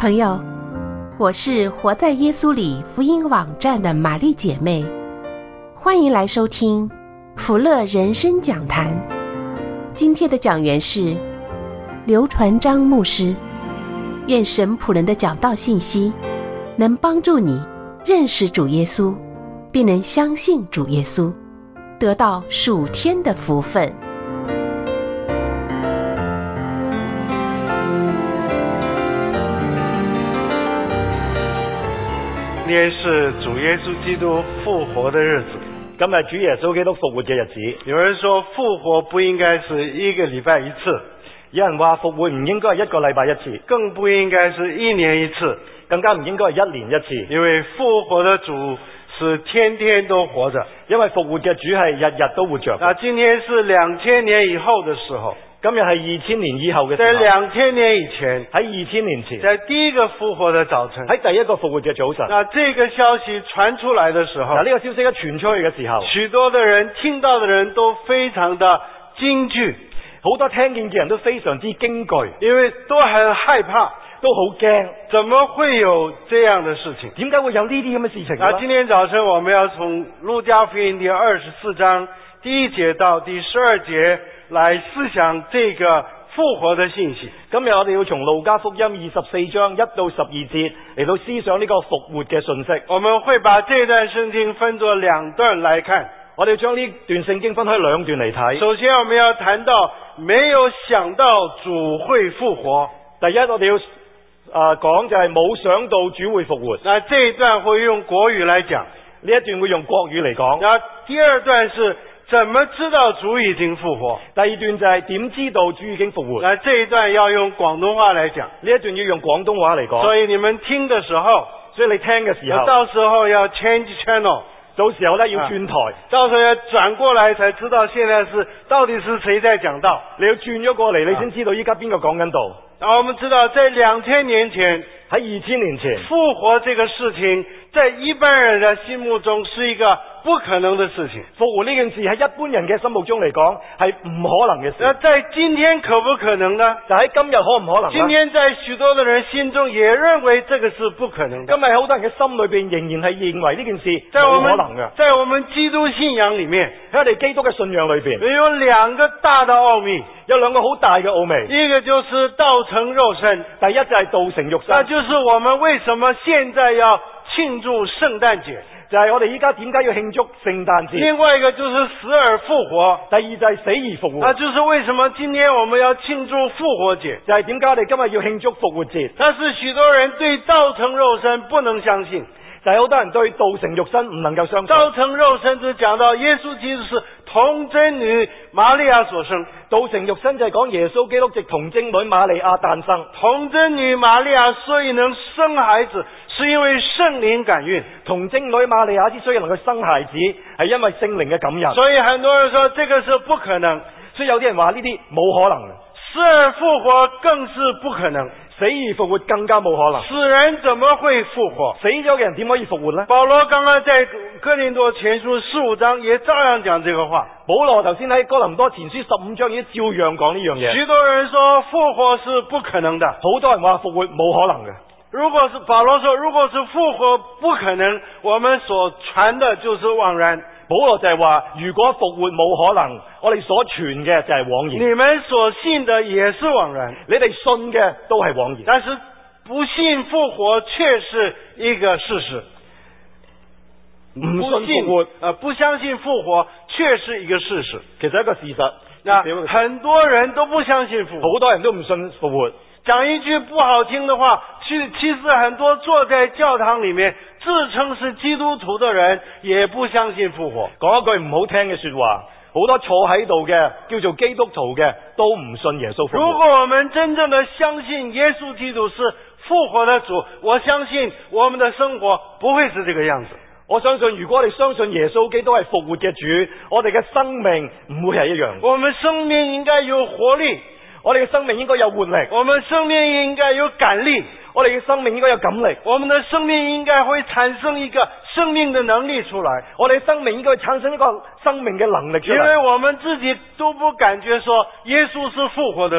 朋友，我是活在耶稣里福音网站的玛丽姐妹，欢迎来收听福乐人生讲坛。今天的讲员是刘传章牧师。愿神仆人的讲道信息能帮助你认识主耶稣，并能相信主耶稣，得到属天的福分。 今天是主耶稣基督复活的日子。 今日主耶穌基督復活嘅日子。 有人說復活不應該是一個禮拜一次， 有人話復活唔應該係一個禮拜一次， 更不應該是一年一次， 更加唔應該係一年一次。 因為復活的主是天天都活着， 因為復活嘅主係日日都活着。 今天是2000年以後的時候， 今日係2000年以後嘅時候， 在2000年以前， 喺2000年前， 在第一個復活的早晨， 喺第一個復活嘅早晨， 這個消息傳出來的時候， 呢個消息一傳出去嘅時候， 許多的人聽到的人都非常的驚懼， 好多聽見嘅人都非常之驚懼， 因為都很害怕， 都好驚， 怎麼會有這樣的事情？ 點解會有呢啲咁嘅事情呢？ 今天早晨我們要從路加福音第24章第1節到第12節來思想這個復活的信息。 今日我哋要從路加福音24章1到12節嚟到思想呢個復活嘅信息。 我們會把這段聖經分作2段來看。 我哋要將呢段聖經分開2段嚟睇。 首先我們要談到沒有想到主會復活。 第一，我哋要講就係冇想到主會復活。 那這一段會用國語來講， 呢一段會用國語嚟講。 那第二段是怎麼知道主已經復活？ 第二段就係點知道主已經復活？ 那這一段要用廣東話來講， 呢一段要用廣東話嚟講。 所以你們聽的時候， 所以你聽嘅時候， 到時候要 change channel， 到時候呢要轉台， 到時候要轉過來才知道現在是到底是誰在講道。 你要轉咗過嚟，你先知道依家邊個講緊道。 我們知道在2000年前， 喺2000年前， 復活這個事情在一般人的心目中是一個不可能的事情。 復活呢件事喺一般人嘅心目中嚟講係唔可能嘅事。 那在今天可不可能呢？ 就喺今日可唔可能呢？ 今天在許多的人心中也認為這個是不可能的。 今日好多人嘅心裏邊仍然係認為呢件事冇可能嘅。 在我們基督信仰裏面， 喺我哋基督嘅信仰裏邊， 有2個大的奧秘， 有2個好大嘅奧秘。 一個就是道成肉身， 第一就係道成肉身， 那就是我們為什麼現在要慶祝聖誕節， 就係我哋依家點解要慶祝聖誕節。 另外一個就是死而復活， 第二就係死而復活， 那就是為什麼今天我們要慶祝復活節， 就係點解我哋今日要慶祝復活節。 但是許多人對道成肉身不能相信， 就係好多人對道成肉身唔能夠相信。 道成肉身就講到耶穌基督是童貞女瑪利亞所生， 道成肉身就係講耶穌基督藉童貞女瑪利亞誕生。 童貞女瑪利亞所以能生孩子，是因為聖靈感孕。 童貞女瑪利亞之所以能夠生孩子，係因為聖靈嘅感孕。 所以很多人說這個是不可能， 所以有啲人話呢啲冇可能。 死而復活更是不可能， 死而復活更加冇可能。 死人怎麼會復活？ 死咗嘅人點可以復活呢？ 保羅剛剛在哥林多前書15章也照樣講這個話。 保羅頭先喺哥林多前書15章已經照樣講呢樣嘢。 許多人說復活是不可能的， 好多人話復活冇可能嘅。 如果是保羅說，如果是復活不可能，我們所傳的就是枉然。 保羅就係話，如果復活冇可能，我哋所傳嘅就係枉然。 你們所信的也是枉然， 你哋信嘅都係枉然。 但是不信復活卻是一個事實。 唔信復活， 不相信復活卻是一個事實。 其實一個事實。 那很多人都不相信復活， 好多人都唔信復活。 講一句不好聽的話，其實很多坐在教堂裏面自稱是基督徒的人也不相信復活。 講一句唔好聽嘅說話，好多坐喺度嘅叫做基督徒嘅都唔信耶穌復活。 如果我們真正的相信耶穌基督是復活的主，我相信我們的生活不會是這個樣子。 我相信如果我哋相信耶穌基督係復活嘅主，我哋嘅生命唔會係一樣。 我們生命應該有活力， 我哋嘅生命應該有活力， 我們生命應該有感力， 我哋嘅生命應該有感力， 我們的生命應該會產生一個生命的能力出來， 我哋嘅生命應該產生一個生命嘅能力出來。 因為我們自己都不感覺說耶穌是復活的主，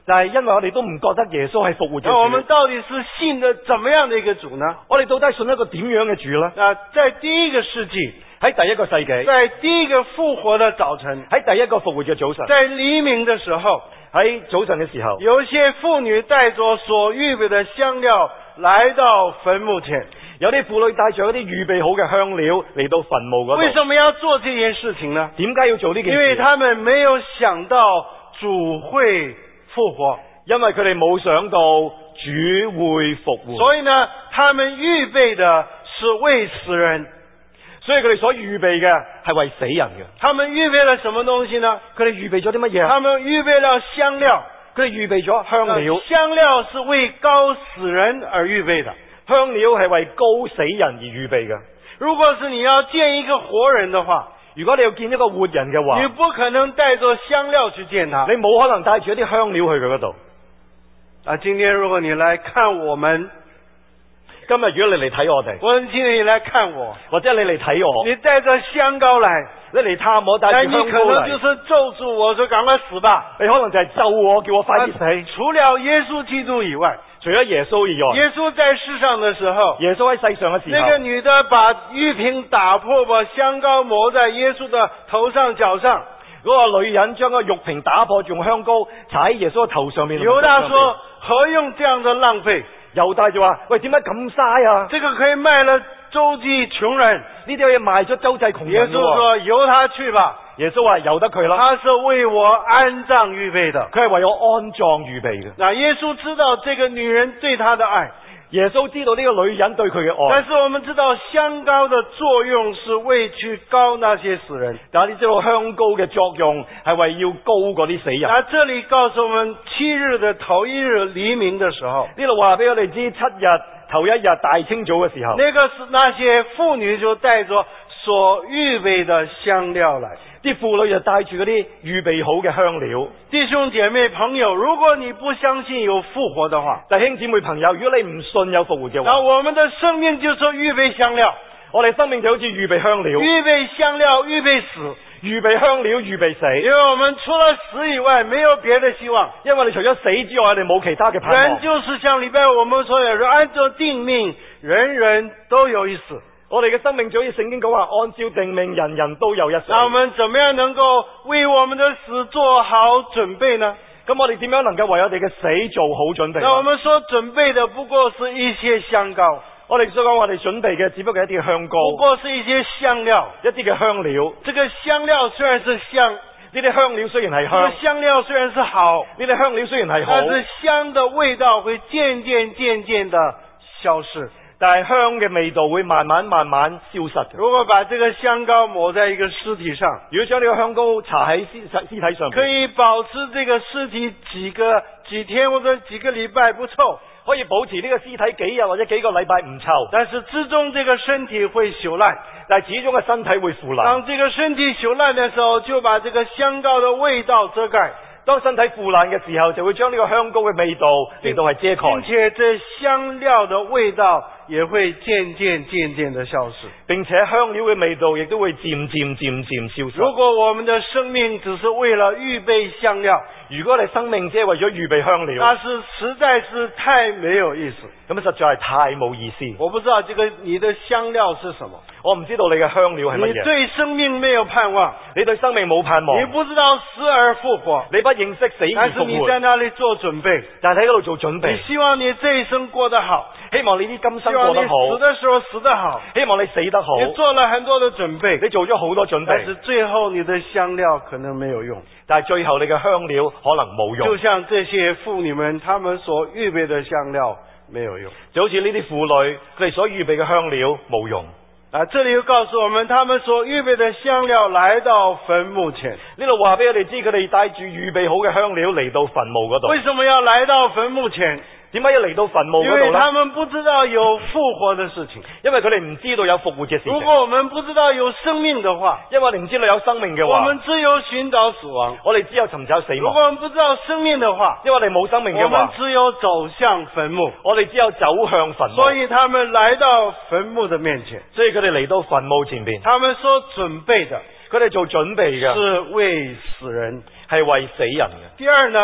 但係因為我哋都唔覺得耶穌係復活嘅那我們主， 到底是信的怎麼樣的一個主呢？ 我哋到底信一個點樣嘅主呢？ 在第一個世紀， 喺第一個世紀， 在第一個復活的早晨， 喺第一個復活嘅早晨， 在黎明的時候， 喺早晨嘅時候， 有些婦女帶着所預備的香料來到墳墓前。 有啲婦女帶着一啲預備好嘅香料嚟到墳墓嗰度。 為什麼要做這件事情呢？ 點解要做呢件事？ 因為他們沒有想到主會復活， 因為佢哋冇想到主會復活， 所以呢，他們預備的是為死人。 所以佢哋所預備嘅係為死人嘅。 他們預備了什麼東西呢？ 佢哋預備咗啲乜嘢？ 他們預備了香料。 佢哋預備咗香料。 香料是為膏死人而預備的。 香料係為膏死人而預備嘅。 如果是你要見一個活人的話， 如果你要見一個活人嘅話， 你不可能帶着香料去見他。 你冇可能帶住一啲香料去佢嗰度。 今天如果你來看我們， 今日如果你嚟睇我哋， 或者今天你來看我， 或者你嚟睇我， 你帶着香膏來， 你嚟探我，帶住香膏你可能就是咒詛我說趕快死吧。 你可能就係咒我，叫我快啲死。 除了耶穌基督以外， 除咗耶穌以外， 耶穌在世上的時候， 耶穌喺世上嘅時候， 那個女的把玉瓶打破，把香膏抹在耶穌的頭上腳上。 嗰個女人將個玉瓶打破，用香膏搽喺耶穌嘅頭上面。 猶大說：何用這樣的浪費？ 猶大就話：喂，點解咁嘥啊？ 這個可以賣了周濟窮人， 呢啲嘢賣咗周濟窮人。 耶穌說：由他去吧。 耶穌話：由得佢啦。 他是為我安葬預備的， 佢係為我安葬預備嘅。 那耶穌知道這個女人對他的愛。 耶穌知道呢個女人對佢嘅愛， 但是我們知道香膏的作用是為去膏那些死人。 但係你知道香膏嘅作用係為要膏嗰啲死人。 那這裏告訴我們7日的頭一日黎明的時候， 呢度話俾我哋知7日頭一日大清早嘅時候， 那個是那些婦女就帶着所預備的香料來。 啲婦女就帶住嗰啲預備好嘅香料。 弟兄姐妹朋友，如果你不相信有復活的話， 弟兄姊妹朋友，如果你唔信有復活嘅話， 那我們的生命就是預備香料。 我哋生命就好似預備香料， 預備香料，預備死， 預備香料，預備死。 因為我們除了死以外，沒有別的希望。 因為你除咗死之外，我哋冇其他嘅盼望。 人就是像禮拜我們所有說，按照定命，人人都有一死。 我哋嘅生命就好似聖經講話，按照定命，人人都有一死。 那我們怎麼樣能夠為我們的死做好準備呢？ 咁我哋點樣能夠為我哋嘅死做好準備？ 那我們所準備的不過是一些香膏。 我哋所講我哋準備嘅只不過係一啲香膏， 不過是一些香料， 一啲嘅香料。 這個香料雖然是香， 呢啲香料雖然係香， 這個香料雖然是好， 呢啲香料雖然係好， 但是香的味道會漸漸的消失。 但係香嘅味道會慢慢消失。 如果把這個香膏抹在一個屍體上， 如果將呢個香膏搽喺屍體上面， 可以保持這個屍體幾天或者幾個禮拜不臭， 可以保持呢個屍體幾日或者幾個禮拜唔臭。 但是最終這個身體會朽爛， 但係始終嘅身體會腐爛。 當這個身體朽爛的時候，就把這個香膏的味道遮蓋。 當身體腐爛嘅時候，就會將呢個香膏嘅味道嚟到係遮蓋， 並且這香料的味道也會漸漸的消失， 並且香料嘅味道亦都會漸漸消失。 如果我們的生命只是為了預備香料， 如果你生命只係為咗預備香料， 那是實在是太沒有意思。 咁實在係太冇意思。 我不知道這個你的香料是什麼， 我唔知道你嘅香料係乜嘢。 你對生命沒有盼望， 你對生命冇盼望， 你不知道死而復活， 你不認識死而復活， 但是你在那裏做準備， 但係喺嗰度做準備。 你希望你這一生過得好， 希望你啲今生過得好， 希望你死的時候死得好， 希望你死得好。 你做了很多的準備， 你做咗好多準備， 但是最後你的香料可能沒有用， 但係最後你嘅香料可能冇用。 就像這些婦女們，她們所預備的香料沒有用， 就好似呢啲婦女佢哋所預備嘅香料冇用。 這裏又告訴我們，他們所預備的香料來到墳墓前。 呢度話俾我哋知，佢哋帶住預備好嘅香料嚟到墳墓嗰度。 為什麼要來到墳墓前？ 點解要嚟到墳墓嗰度呢？ 因為他們不知道有復活的事情。 因為佢哋唔知道有復活嘅事情。 如果我們不知道有生命的話， 因為我哋唔知道有生命嘅話， 我們只有尋找死亡。 我哋只有尋找死亡。 如果我們不知道生命的話， 因為我哋冇生命嘅話， 我們只有走向墳墓。 我哋只有走向墳墓。 所以他們來到墳墓的面前。 所以佢哋嚟到墳墓前邊。 他們所準備的， 佢哋做準備嘅是為死人， 係為死人嘅。 第二呢？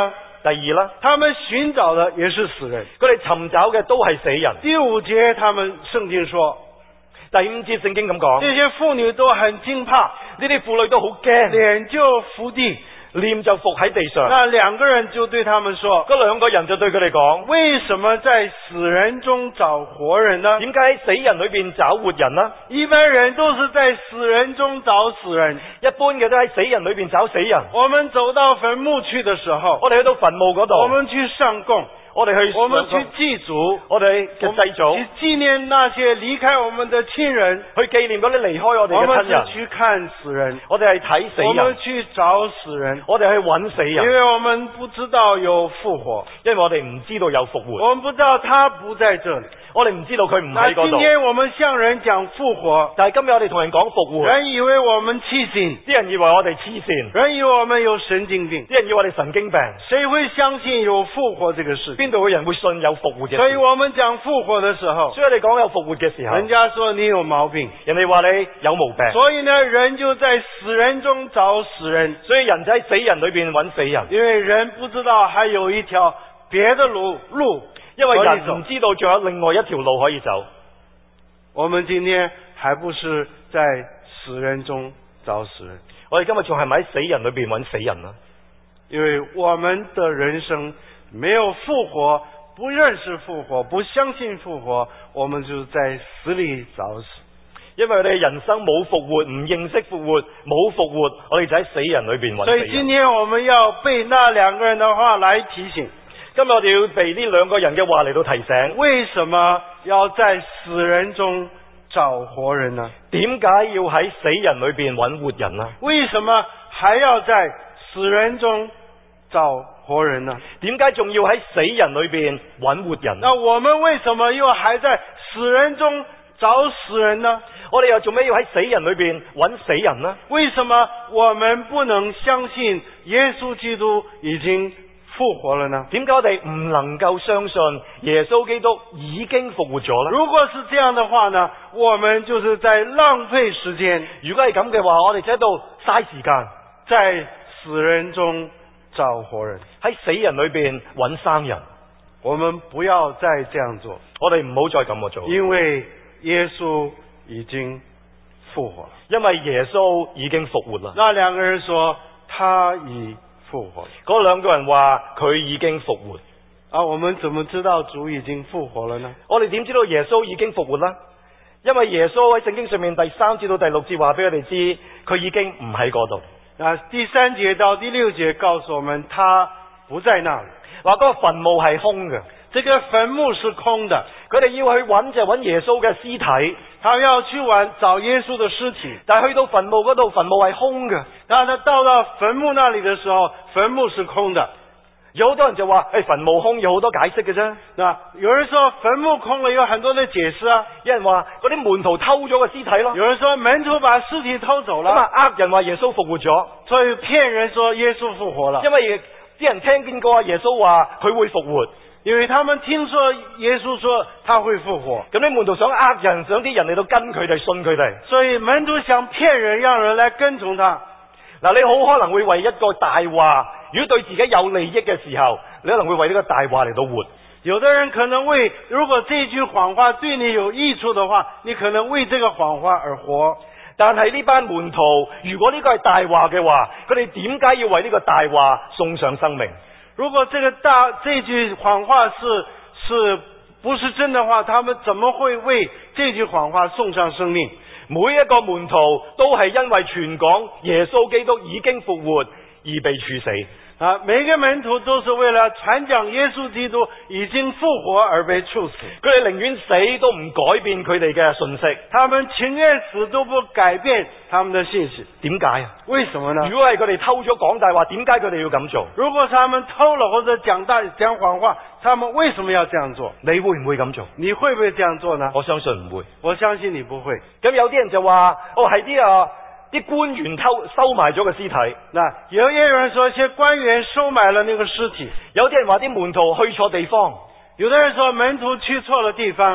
第二啦， 他们尋找的也是死人。 佢哋尋找嘅都係死人。 第5節，他們聖經說， 第5節聖經咁講， 這些婦女都很驚怕， 呢啲婦女都好驚， 臉就伏地， 臉就伏喺地上。 那2個人就對他們說， 嗰2個人就對佢哋講， 為什麼在死人中找活人呢？ 點解喺死人裏邊找活人呢？ 一般人都是在死人中找死人， 一般嘅都喺死人裏邊找死人。 我們走到墳墓去的時候， 我哋去到墳墓嗰度， 我們去上供， 我哋去祭祖， 我哋嘅祭祖， 去紀念那些離開我們的親人， 去紀念嗰啲離開我哋嘅親人。 我們去看死人， 我哋係睇死人， 我們去找死人， 我哋去揾死人， 因為我們不知道有復活， 因為我哋唔知道有復活， 我們不知道他不在這裡， 我哋唔知道佢唔喺嗰度。 今天我們向人講復活， 但係今日我哋同人講復活， 人以為我們黐線， 啲人以為我哋黐線， 人以為我們有神經病， 啲人以為我哋神經病。 誰會相信有復活這個事？ 邊度嘅人會信有復活嘅事？ 所以我們講復活的時候， 所以你講有復活嘅時候， 人家說你有毛病， 人哋話你有毛病。 所以呢，人就在死人中找死人， 所以人就喺死人裏邊揾死人， 因為人不知道還有一條別的路， 因為人唔知道仲有另外一條路可以走。 我們今天還不是在死人中找死人， 我哋今日仲係咪喺死人裏邊揾死人啊？ 因為我們的人生沒有復活，不認識復活，不相信復活，我們就在死裏找死。 因為我哋人生冇復活，唔認識復活，冇復活，我哋就喺死人裏邊揾死人。 所以今天我們要被那2個人的話來提醒。 今日我哋要被呢2個人嘅話嚟到提醒。 為什麼要在死人中找活人呢？ 點解要喺死人裏邊揾活人呢？ 為什麼還要在死人中找活人呢？ 點解仲要喺死人裏邊揾活人？ 那我們為什麼又還在死人中找死人呢？ 我哋又做咩要喺死人裏邊揾死人呢？ 為什麼我們不能相信耶穌基督已經復活了呢？ 點解我哋唔能夠相信耶穌基督已經復活咗呢？ 如果是這樣的話呢，我們就是在浪費時間。 如果係咁嘅話，我哋就喺度嘥時間， 在死人中找活人， 喺死人裏邊揾生人。 我們不要再這樣做， 我哋唔好再咁做， 因為耶穌已經復活了。 因為耶穌已經復活啦。 那2個人說他已復活了， 嗰2個人話佢已經復活。 啊，我們怎麼知道主已經復活了呢？ 我哋點知道耶穌已經復活啦？因為耶穌喺聖經上面第3節到第6節話俾我哋知，佢已經唔喺嗰度。 第3節到第6節告訴我們，他不在那裡， 話嗰個墳墓係空嘅。 這個墳墓是空的， 佢哋要去揾就揾耶穌嘅屍體， 他要去找耶穌的屍體， 但係去到墳墓嗰度，墳墓係空嘅。 但係到墳墓那裡的時候，墳墓是空的。 有好多人就話，墳墓空有好多解釋嘅啫。 嗱，有人說墳墓空了有很多的解釋啊。 有人話嗰啲門徒偷咗個屍體咯。 有人說門徒把屍體偷走了。 咁啊，呃人話耶穌復活咗， 所以騙人說耶穌復活了。 因為啲人聽見過耶穌話佢會復活， 因為他們聽說耶穌說他會復活。 咁啲門徒想呃人，想啲人嚟到跟佢哋，信佢哋。 所以門徒想騙人，讓人來跟從他。 嗱，你好可能會為一個大話，如果對自己有利益嘅時候，你可能會為呢個大話嚟到活。 有的人可能為，如果這句謊話對你有益處的話，你可能為這個謊話而活。 但係呢班門徒，如果呢個係大話嘅話，佢哋點解要為呢個大話送上生命？ 如果這句謊話是不是真的話，他們怎麼會為這句謊話送上生命？ 每一個門徒都係因為傳講耶穌基督已經復活而被處死。 啊，每個門徒都是為了傳講耶穌基督已經復活而被處死。 佢哋寧願死都唔改變佢哋嘅信息。 他們情願死都不改變他們的信息。 點解啊？ 為什麼呢？ 如果係佢哋偷咗講大話，點解佢哋要咁做？ 如果他們偷了或者講謊話，他們為什麼要這樣做？ 你會唔會咁做？ 你會不會這樣做呢？ 我相信唔會。 我相信你不會。 咁有啲人就話，係啲官員收埋咗個屍體。 嗱，有人說些官員收買了那個屍體。 有啲人話啲門徒去錯地方。 有的人說門徒去錯了地方。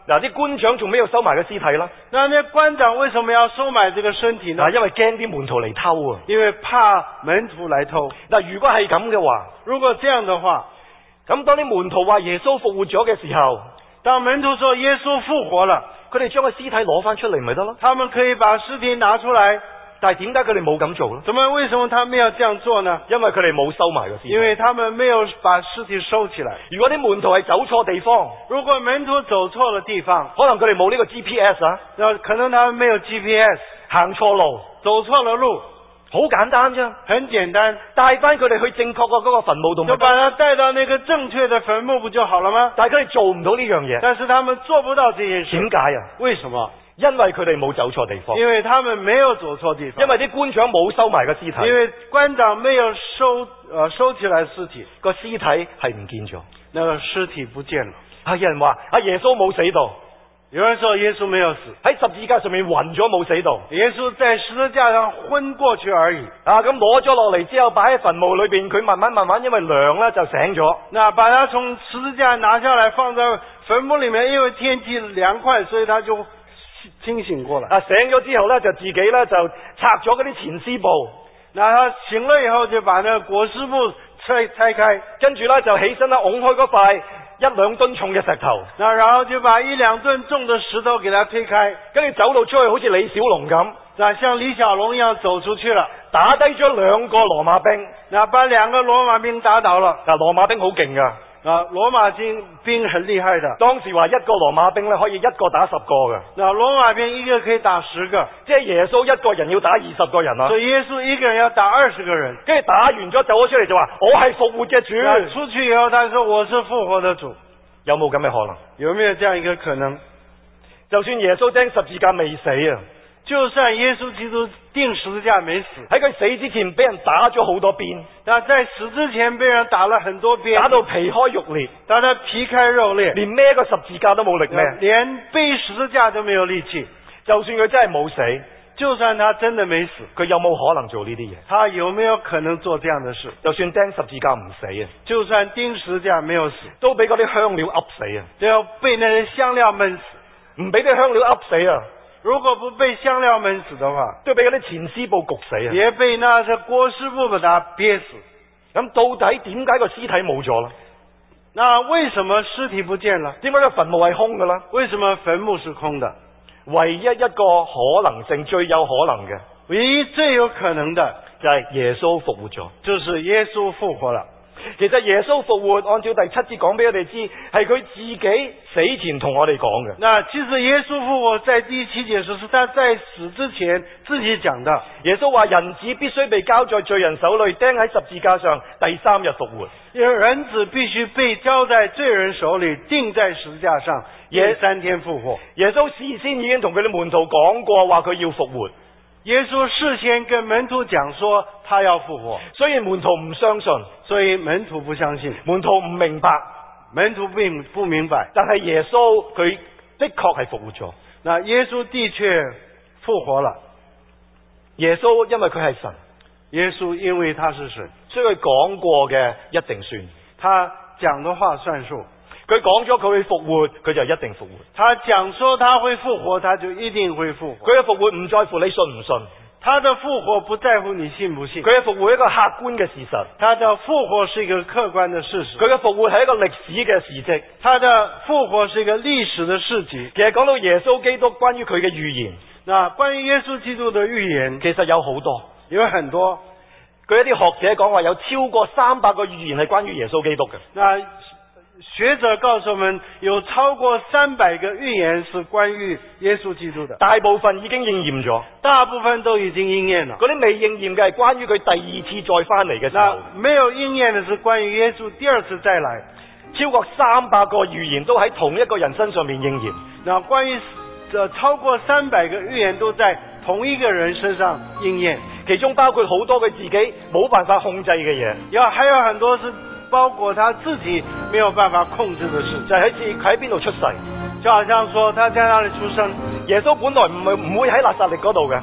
嗱，啲官長做咩要收埋個屍體啦？ 那官長為什麼要收埋這個身體呢？ 因為驚啲門徒嚟偷啊！ 因為怕門徒來偷。 嗱，如果係咁嘅話， 如果這樣的話， 咁當啲門徒話耶穌復活咗嘅時候， 當門徒說耶穌復活了， 佢哋將個屍體攞翻出嚟咪得咯？ 他們可以把屍體拿出來。 但係點解佢哋冇咁做呢？ 為什麼他們要這樣做呢？ 因為佢哋冇收埋個屍體。 因為他們沒有把屍體收起來。 如果啲門徒係走錯地方， 如果門徒走錯了地方， 可能佢哋冇呢個 GPS 啊， 可能他們沒有 GPS， 行錯路， 走錯了路， 好簡單啫， 很簡單， 帶翻佢哋去正確嘅嗰個墳墓度， 就把他帶到那個正確的墳墓不就好了嗎？ 但係佢哋做唔到呢樣嘢， 但是他們做不到這件事。 點解啊？ 為什麼？ 因為佢哋冇走錯地方， 因為他們沒有走錯地方， 因為啲官長冇收埋個屍體， 因為官長沒有收起來屍體， 個屍體係唔見咗， 那個屍體不見了。 有人話耶穌冇死到， 有人說耶穌沒有死， 喺十字架上面暈咗冇死到， 耶穌在十字架上昏過去而已。 咁攞咗落嚟之後擺喺墳墓裏邊，佢慢慢因為涼咧就醒咗。 那把他從十字架拿下來放在墳墓裏面，因為天氣涼快，所以他就清醒過來。 醒咗之後咧，就自己咧就拆咗嗰啲前絲布。 那他醒了以後就把那個裹屍布拆開， 跟住咧就起身啦，拱開嗰塊1-2噸重嘅石頭。 那然後就把1-2噸重的石頭給他推開， 跟住走到出去好似李小龍咁。 那像李小龍一樣走出去了， 打低咗2個羅馬兵。 那把2個羅馬兵打倒了。 羅馬兵好勁噶。 羅馬兵很厲害的。 當時話1個羅馬兵咧可以1個打10個嘅。 那羅馬兵一個可以打10個， 即係耶穌1個人要打20個人啊。 所以耶穌一個人要打20個人。 跟住打完咗走咗出嚟就話我係復活嘅主。 出去以後他說我是復活的主。 有冇咁嘅可能？ 有沒有這樣一個可能？ 就算耶穌釘十字架未死啊， 就算耶穌基督釘十字架沒死， 喺佢死之前俾人打咗好多鞭， 但在死之前被人打了很多鞭， 打到皮開肉裂， 打到皮開肉裂， 連孭個十字架都冇力孭， 連背十字架都沒有力氣。 就算佢真係冇死， 就算他真的沒死， 佢有冇可能做呢啲嘢？ 他有沒有可能做這樣的事？ 就算釘十字架唔死啊， 就算釘十字架沒有死， 都俾嗰啲香料噏死啊， 都要被那些香料悶死。 唔俾啲香料噏死啊， 如果不被香料悶死的話， 都俾嗰啲前絲布焗死啊， 也被那些裹屍布把他憋死。 咁到底點解個屍體冇咗啦？ 那為什麼屍體不見了？ 點解個墳墓係空㗎啦？ 為什麼墳墓是空的？ 唯一一個可能性，最有可能嘅， 唯一最有可能的就係耶穌復活咗， 就是耶穌復活了。 其實耶穌復活，按照第7節講俾我哋知，係佢自己死前同我哋講嘅。 那其實耶穌復活在第7節是他在死之前自己講的。 耶穌話人子必須被交在罪人手裏，釘喺十字架上，第3日復活。 人子必須被交在罪人手裏，釘在十字架上，第3天復活。 耶穌事先已經同佢哋門徒講過，話佢要復活。 耶穌事先跟門徒講說他要復活， 所以門徒唔相信， 所以門徒不相信， 門徒唔明白， 門徒不明白。 但係耶穌佢的確係復活咗。 那耶穌的確復活了。 耶穌因為佢係神， 耶穌因為他是神， 所以佢講過嘅一定算， 他講的話算數。 佢講咗佢會復活，佢就一定復活。 他講說他會復活，他就一定會復活。 佢嘅復活唔在乎你信唔信， 他的復活不在乎你信不信。 佢嘅復活係一個客觀嘅事實， 他的復活是一個客觀的事實。 佢嘅復活係一個歷史嘅事跡， 他的復活是一個歷史的事跡。 其實講到耶穌基督關於佢嘅預言， 那關於耶穌基督的預言其實有好多， 有很多。 據一啲學者講話，有超過300個預言係關於耶穌基督嘅。 那學者告訴我們，有超過300個預言是關於耶穌基督的， 大部分已經應驗咗， 大部分都已經應驗了。 嗰啲未應驗嘅係關於佢第2次再翻嚟嘅時候。 那沒有應驗的是關於耶穌第2次再來。 超過300個預言都喺同一個人身上面應驗。 那關於超過300個預言都在同一個人身上應驗， 其中包括好多佢自己冇辦法控制嘅嘢， 還有很多是包括他自己沒有辦法控制的事。 就係佢喺邊度出世， 就好像說他在哪裏出生。 耶穌本來唔會喺拿撒勒嗰度嘅。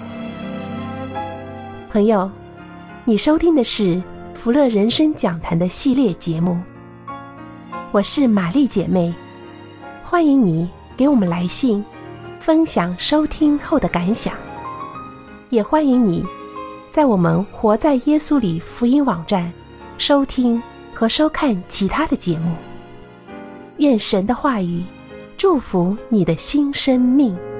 朋友，你收聽的是福樂人生講壇的系列節目，我是瑪麗姐妹，歡迎你给我们来信，分享收听后的感想。也欢迎你在我们活在耶稣里福音网站收听和收看其他的节目。愿神的话语祝福你的新生命。